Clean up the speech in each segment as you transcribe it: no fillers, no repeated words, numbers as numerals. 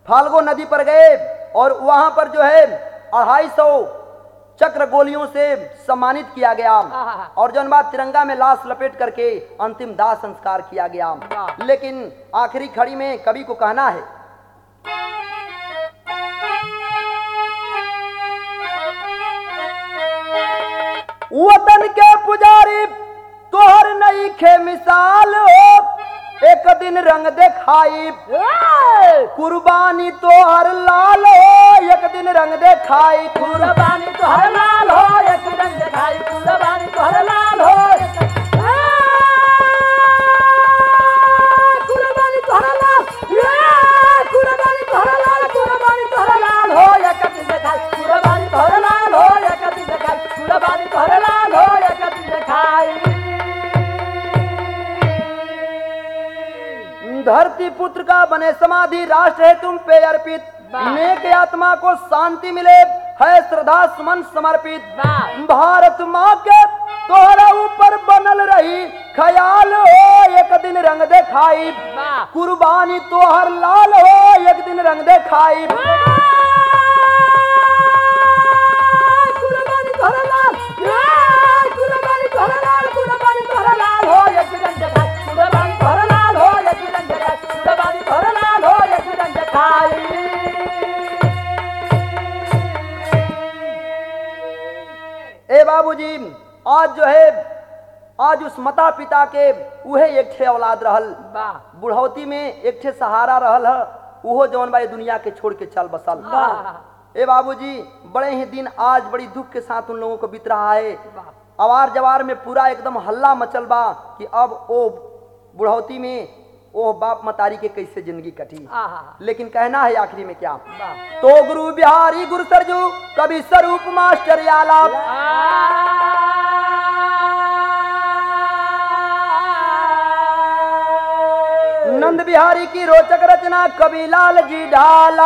फाल्गो नदी पर गए और वहां पर जो है 250 चक्र गोलियों से सम्मानित किया गया और जौन बात तिरंगा में लाश लपेट करके अंतिम दाह संस्कार किया गया। लेकिन आखिरी खड़ी में कवि को कहना है, वतन के पुजारी तोहर नई खे मिसाल हो, एक दिन रंग दिखाई कुर्बानी तोहर लाल हो, एक दिन रंग दिखाई कुर्बानी तोहर लाल हो, एक दिन रंग दिखाई कुर्बानी तोहर लाल हो, कुर्बानी तोहर लाल, कुर्बानी तोहर लाल, कुर्बानी तोहर लाल हो, एक दिन दिखाई कुर्बानी तोहर लाल हो, एक दिन दिखाई कुर्बानी तोहर लाल हो, एक दिन दिखाई। धरती पुत्र का बने समाधि, राष्ट्र है तुम पे अर्पित, नेक आत्मा को शांति मिले, है श्रद्धा सुमन समर्पित। भारत माँ के तोहरा ऊपर बनल रही ख्याल हो, एक दिन रंग दिखाई कुर्बानी तोहर लाल हो, एक दिन रंग दिखाई कुर्बानी तोहर लाल, कुर्बानी तोहर लाल, कुर्बानी तोहर लाल हो, एक दिन रंग दिखाई कुर्बानी तोहर लाल हो, एक दिन रंग दिखाई कुर्बानी तोहर लाल हो, एक दिन रंग दिखाई। ए बाबूजी, आज जो है आज उस माता पिता के उहे एक ठे औलाद रहल, बुढ़ौती में एक ठे सहारा रहल है, उहो जौन भाई दुनिया के छोड़ के चल बसल। ए बाबूजी, बड़े ही दिन आज बड़ी दुख के साथ उन लोगों को बीत रहा है। अवार जवार में पूरा एकदम हल्ला मचल बा कि अब ओ बुढ़ौती में ओ बाप मतारी के कैसे जिंदगी कटी। लेकिन कहना है आखिरी में क्या, तो गुरु बिहारी गुरु सरजू कवि स्वरूप मास्टर याला, नंद बिहारी की रोचक रचना कवि लाल जी ढाला।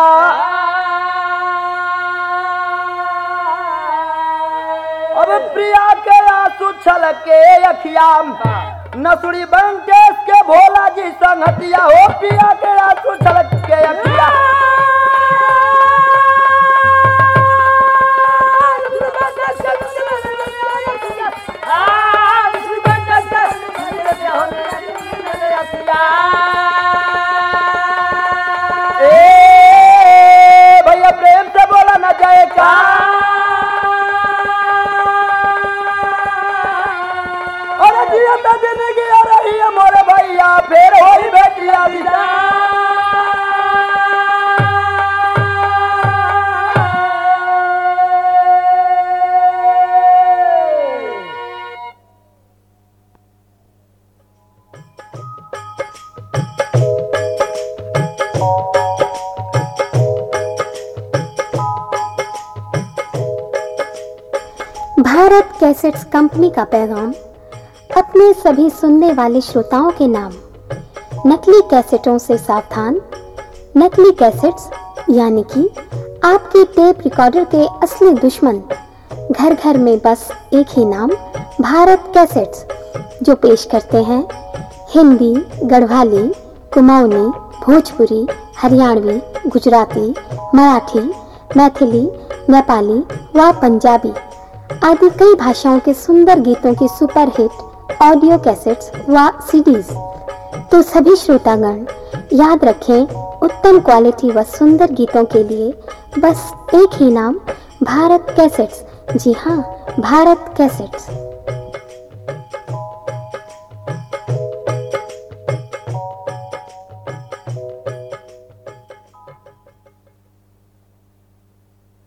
अब प्रिया के आंसू छलके अखिया, नसुड़ी बंकेश के भोला जी संगतिया हो, प्रिया के आंसू छलके अखिया। भैया प्रेम से बोला ना जाए का, और जियत जिंदगी आ रही है मोरे भैया, फिर होई बेटिया विदा। भारत कैसेट्स कंपनी का पैगाम अपने सभी सुनने वाले श्रोताओं के नाम। नकली कैसेटों से सावधान। नकली कैसेट्स यानी कि आपके टेप रिकॉर्डर के असली दुश्मन। घर घर में बस एक ही नाम, भारत कैसेट्स, जो पेश करते हैं हिंदी, गढ़वाली, कुमाऊनी, भोजपुरी, हरियाणवी, गुजराती, मराठी, मैथिली, नेपाली व पंजाबी आदि कई भाषाओं के सुंदर गीतों की सुपरहिट ऑडियो कैसेट्स व सीडीज। तो सभी श्रोतागण याद रखें, उत्तम क्वालिटी व सुंदर गीतों के लिए बस एक ही नाम, भारत कैसेट्स। जी हाँ, भारत कैसेट्स।